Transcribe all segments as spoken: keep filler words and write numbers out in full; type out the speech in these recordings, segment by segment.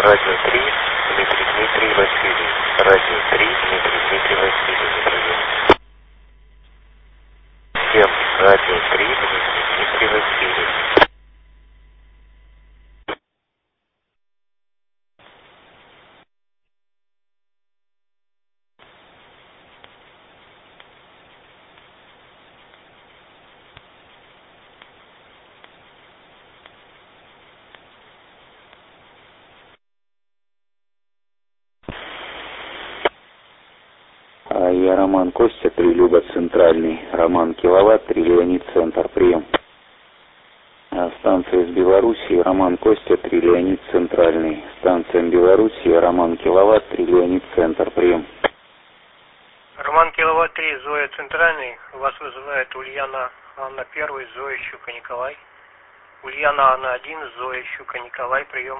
Радио три, Дмитрий Дмитрий Василий. Радио три, Дмитрий Дмитрий Василий. Прием. Всем Радио три, Дмитрий Дмитрий Василий. Я Роман Костя, три Люба Центральный, Роман Киловатт, три Леонид Центр, прием. Станция из Белоруссии, Роман Костя, три Леонид Центральный, станция Белоруссия, Роман Киловатт, три Леонид Центр, прием. Роман Киловатт три, Зоя Центральный, вас вызывает Ульяна Анна один, Зоя Щука Николай. Ульяна Анна один, Зоя Щука Николай, прием.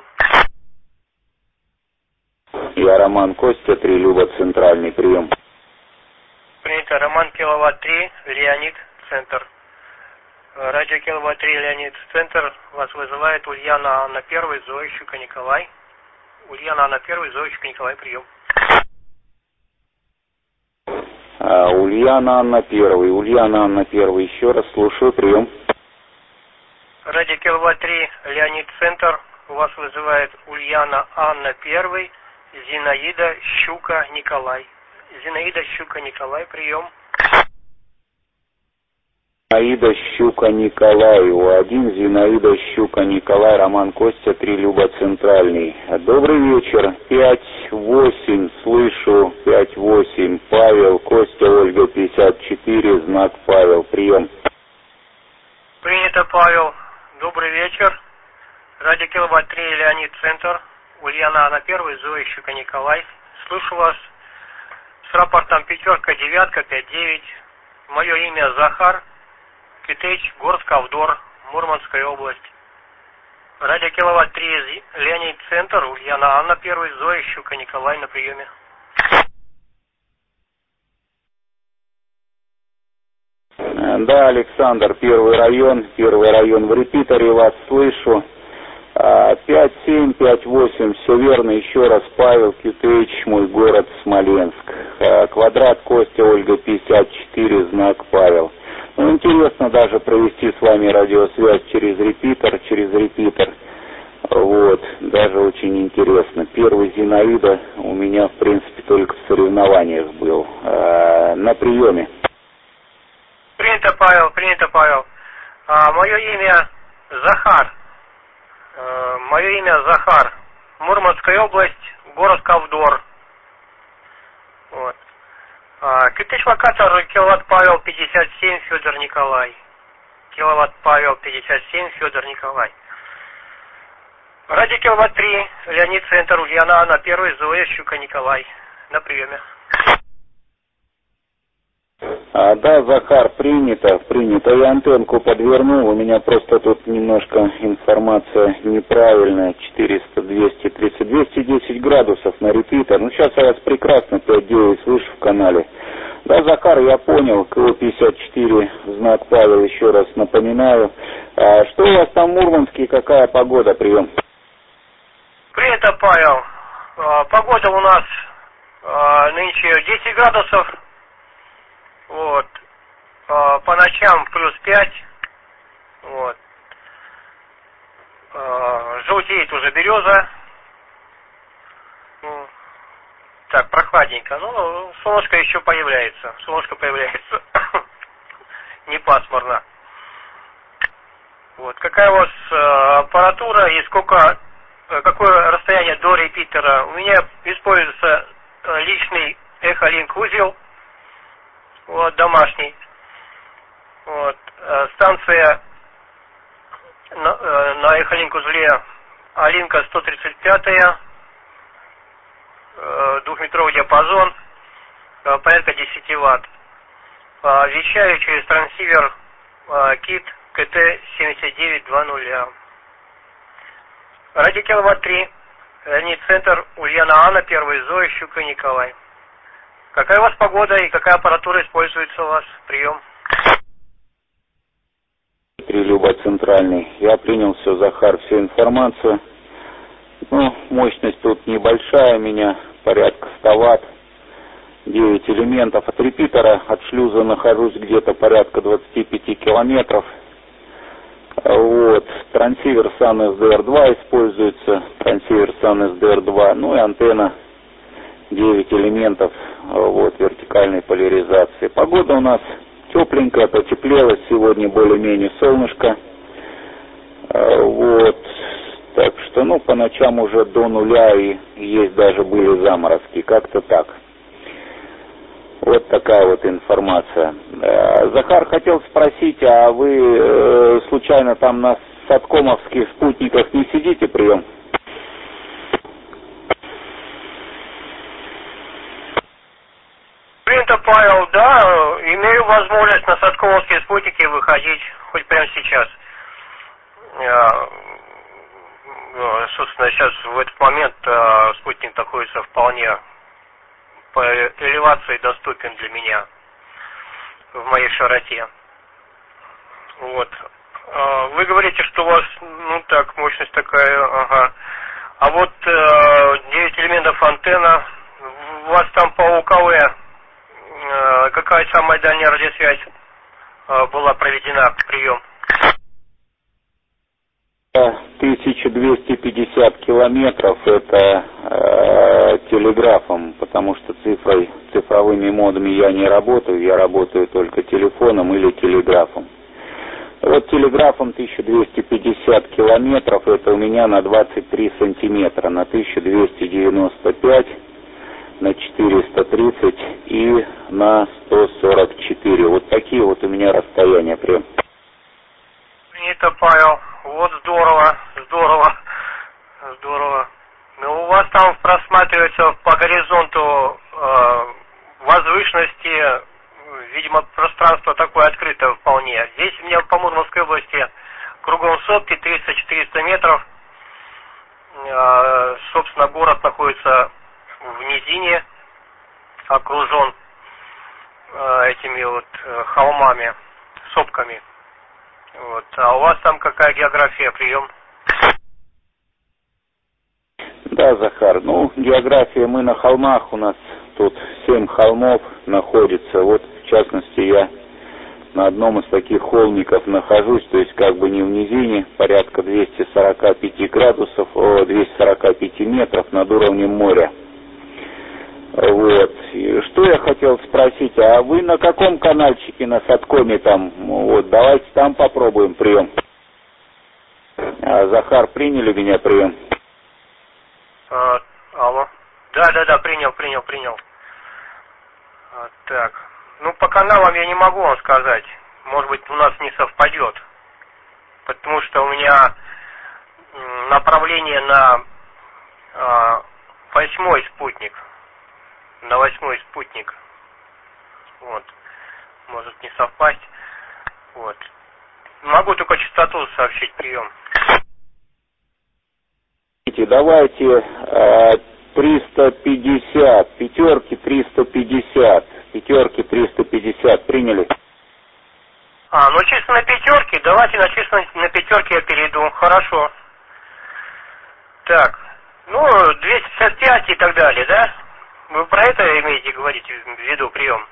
Я Роман Костя, три Люба Центральный, прием. Принято. Роман Киловатт три, Леонид Центр. Радио Киловатт три, Леонид Центр, вас вызывает Ульяна Анна один, Зоя Щука Николай. Ульяна Анна один, Зоя Щука Николай, прием. А, Ульяна Анна один, Ульяна Анна один, еще раз слушаю, прием. Радио Киловатт три, Леонид Центр, вас вызывает Ульяна Анна один, Зинаида Щука Николай. Зинаида Щука Николай, прием. Зинаида Щука Николай, У один, Зинаида Щука Николай, Роман Костя, три Люба Центральный. Добрый вечер, пять восемь, слышу, пять восемь, Павел, Костя, Ольга, пятьдесят четыре, знак Павел, прием. Принято, Павел. Добрый вечер. Радио Киловатт три, Леонид Центр, Ульяна Анна один, Зоя Щука Николай. Слышу вас с рапортом пятерка, девятка, пять девять. Мое имя Захар, Китеч, Горск, Авдор, Мурманская область. Радио Киловатт три, Леонид Центр, Ульяна Анна один, Зоя Щука Николай на приеме. Да, Александр, первый район, первый район в репитере, вас слышу. пять семь, пять восемь, все верно, еще раз, Павел, Китеч, мой город Смоленск. Квадрат, Костя, Ольга, пятьдесят четыре, знак Павел. Ну, интересно даже провести с вами радиосвязь через репитер, через репитер. Вот, даже очень интересно. Первый Зинаида у меня, в принципе, только в соревнованиях был. А, на приеме. Принято, Павел, принято, Павел. А, мое имя Захар. А, мое имя Захар. Мурманская область, город Ковдор. Вот. А, Китеч локатор Киловатт Павел пятьдесят семь, Федор Николай. Киловатт Павел пятьдесят семь, Федор Николай. Радио Киловатт три, Леонид Центр, Ульяна Анна один, Зоя Щука Николай. На приеме. А, да, Захар, принято, принято. Я антенку подвернул, у меня просто тут немножко информация неправильная. четыреста, двести тридцать, двести десять градусов на репитер. Ну, сейчас я вас прекрасно пять девять слышу в канале. Да, Захар, я понял, КО пятьдесят четыре, знак Павел, еще раз напоминаю. А, что у вас там в Мурманске, какая погода, прием? Принято, Павел. А, погода у нас а, нынче десять градусов. Вот. А, по ночам плюс пять. Вот. А, желтеет уже береза. Ну, так, прохладненько. Ну, солнышко еще появляется. Солнышко появляется. Не пасмурно. Вот. Какая у вас а, аппаратура и сколько, какое расстояние до репитера? У меня используется а, личный эхолинк узел. Вот, домашний. Вот. Станция на, на эхолинк узле Алинка сто тридцать пять, двухметровый диапазон, порядка десять ватт. Вещаю через трансивер КИТ КТ семьдесят девять двадцать. Радио Киловатт три, Леонид Центр, Ульяна Анна один, Зоя Щука Николай. Какая у вас погода и какая аппаратура используется у вас? Прием. Три Люба Центральный. Я принял все, Захар, всю информацию. Ну, мощность тут небольшая у меня, порядка ста ватт. девять элементов от репитера. От шлюза нахожусь где-то порядка двадцати пяти километров. Вот. Трансивер сан эс ди эр два используется. Трансивер сан эс ди эр два. Ну и антенна девять элементов. Вот, вертикальной поляризации. Погода у нас тепленькая, потеплело. Сегодня более-менее солнышко. Вот. Так что, ну, по ночам уже до нуля и есть даже были заморозки. Как-то так. Вот такая вот информация. Захар, хотел спросить, а вы э, случайно там на саткомовских спутниках не сидите, прием? Принято, Павел, да, имею возможность на саткомовские спутники выходить хоть прямо сейчас. Я, собственно, сейчас в этот момент а, спутник находится вполне по элевации доступен для меня в моей широте. Вот. А, вы говорите, что у вас, ну так, мощность такая, ага. А вот а, девять элементов антенна, у вас там по УКВ а, какая самая дальняя радиосвязь а, была проведена, прием? тысяча двести пятьдесят километров это э, телеграфом, потому что цифрой, цифровыми модами я не работаю, я работаю только телефоном или телеграфом. Вот телеграфом тысяча двести пятьдесят километров, это у меня на двадцать три сантиметра, на тысяча двести девяносто пять, на четыреста тридцать и на сто сорок четыре. Вот такие вот у меня расстояния прям. Это, Павел, вот здорово, здорово, здорово. Ну, у вас там просматривается по горизонту э, возвышенности, видимо, пространство такое открытое вполне. Здесь у меня по Мурманской области кругом сопки триста-четыреста метров. Э, собственно, город находится в низине, окружен э, этими вот э, холмами, сопками. Вот. А у вас там какая география, прием? Да, Захар, ну, география, мы на холмах, у нас тут семь холмов находится. Вот, в частности, я на одном из таких холмиков нахожусь, то есть как бы не в низине, порядка двухсот сорока пяти градусов, о, двухсот сорока пяти метров над уровнем моря. Вот. И что я хотел спросить, а вы на каком канальчике на Саткоме там? Вот, давайте там попробуем прием. А, Захар, приняли меня прием? А, алло. Да, да, да, принял, принял, принял. А, так. Ну, по каналам я не могу вам сказать. Может быть, у нас не совпадет. Потому что у меня направление на а, восьмой спутник. На восьмой спутник. Вот. Может не совпасть. Вот. Могу только частоту сообщить, прием. Давайте э, триста пятьдесят, пятерки триста пятьдесят, пятерки триста пятьдесят, приняли? А, ну чисто на пятерке, давайте на чисто на пятерке я перейду, хорошо. Так, ну, двести пятьдесят пять и так далее, да? Вы про это имеете говорить в виду, прием?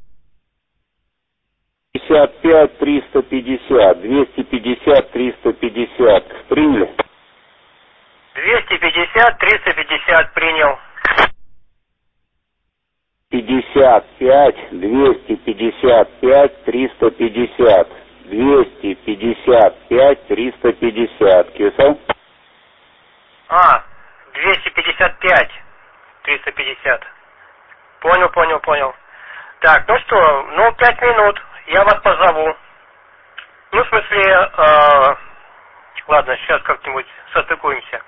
пятьдесят пять, триста пятьдесят, двести пятьдесят, триста пятьдесят, приняли? двести пятьдесят, триста пятьдесят, принял. пятьдесят пять, двести пятьдесят пять, триста пятьдесят, двести пятьдесят пять, триста пятьдесят, кисал? А, двести пятьдесят пять, триста пятьдесят. Понял, понял, понял. Так, ну что, ну, пять минут, я вас позову. Ну, в смысле, э, ладно, сейчас как-нибудь состыкуемся.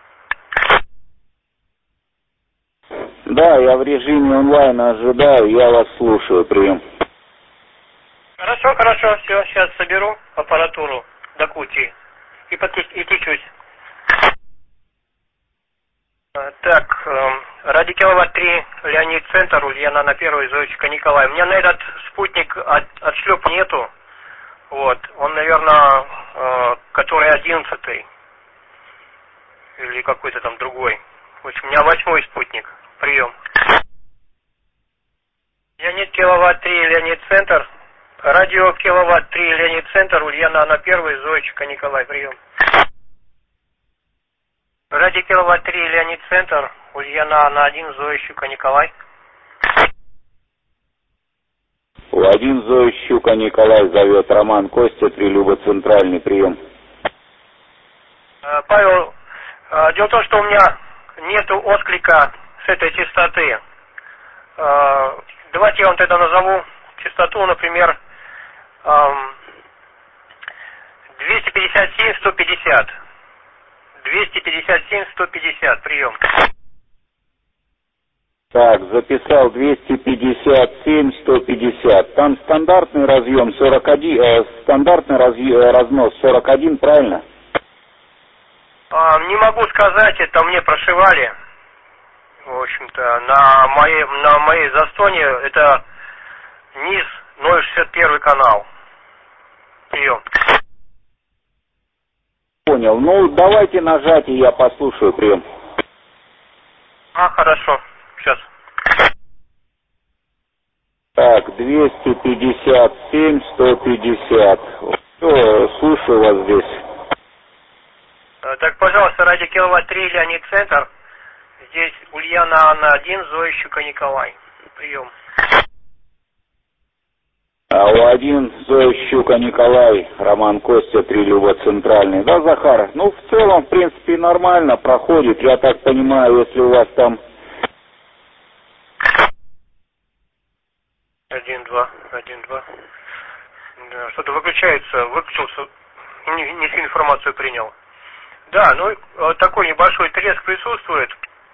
Да, я в режиме онлайн ожидаю, я вас слушаю, прием. Хорошо, хорошо, все, сейчас соберу аппаратуру до кучи и подключусь. Так, ради киловатт три, Леонид Центр, Ульяна на первой, Зоечка Николай. У меня на этот спутник от, отшлеп нету. Вот, он, наверное, который одиннадцатый. или какой-то там другой. В общем, у меня восьмой спутник. Прием. Леонид Киловатт три, Леонид Центр. Радио Киловатт три, Леонид Центр. Ульяна Анна первый, Зоечка Николай. Прием. Радио Киловатт три, Леонид Центр. Ульяна Анна один, Зоечка Николай. У один Зоя Щука Николай зовет Роман Костя, три Люба Центральный. Прием. Павел, дело в том, что у меня нету отклика с этой частоты. Давайте я вам тогда назову частоту, например, двести пятьдесят семь сто пятьдесят. двести пятьдесят семь сто пятьдесят. Прием. Так, записал двести пятьдесят семь сто пятьдесят. Там стандартный разъем сорок один, э, стандартный разъем, разнос сорок один, правильно? А, не могу сказать, это мне прошивали. В общем-то, на моей, на моей застоне это низ ноль шестьдесят один канал. Прием. Понял. Ну, давайте нажатие, я послушаю. Прием. А, хорошо. Сейчас. Так, двести пятьдесят семь сто пятьдесят. Все, слушаю вас здесь. Так, пожалуйста, радио Киловатт три, Леонид Центр. Здесь Ульяна Анна один, Зоя Щука Николай. Прием. А у один Зоя Щука Николай, Роман Костя, три Люба Центральный. Да, Захар? Ну, в целом, в принципе, нормально проходит. Я так понимаю, если у вас там... Один, два, один, два. Да, что-то выключается, выключился, не, не всю информацию принял. Да, ну, такой небольшой треск присутствует.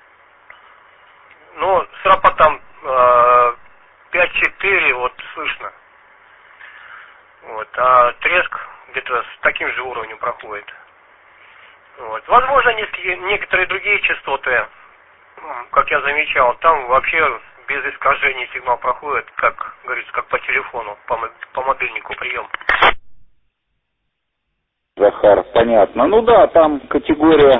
Ну, с рапортом э, пять четыре вот слышно. Вот, а треск где-то с таким же уровнем проходит. Вот. Возможно, несколько, некоторые другие частоты, как я замечал, там вообще без искажений сигнал проходит, как говорится, как по телефону, по, по мобильнику прием. Захар, понятно. Ну да, там категория...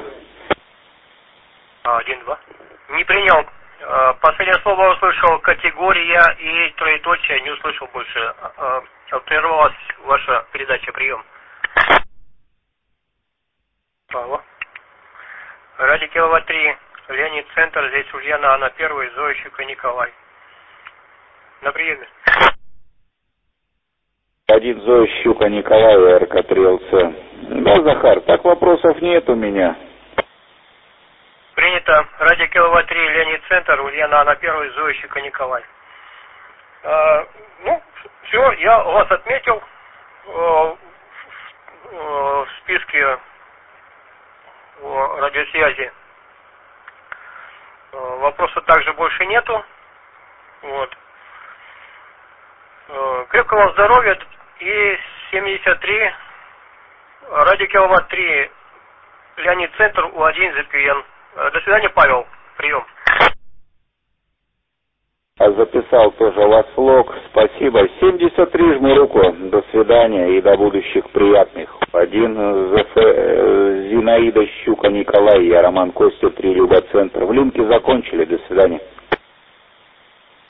Один, два. Не принял. Последнее слово услышал категория и троеточие, не услышал больше. Прервалась ваша передача, прием. Алло. Радио Киловатт три, Леонид Центр, здесь Ульяна Анна первый, Зоя Щука Николай. На приеме. Один Зоя Щука Николай, РК три эл цэ. Да, Захар, так вопросов нет у меня. Принято. Радио Киловатт три, Леонид Центр, Ульяна Анна первый, Зоя Щука Николай. А, ну, все, я вас отметил а, а, в списке радиосвязи. А, вопросов также больше нету. Вот. А, крепкого вам здоровья и семьдесят три. Радио Киловатт три, Леонид Центр, У один зэ пи эн. До свидания, Павел. Прием. Записал тоже вас лог. Спасибо. семьдесят три, жму руку. До свидания и до будущих приятных. Один ЗФ... Зинаида Щука Николай, я Роман Костя, три Люба Центр. В линке закончили. До свидания.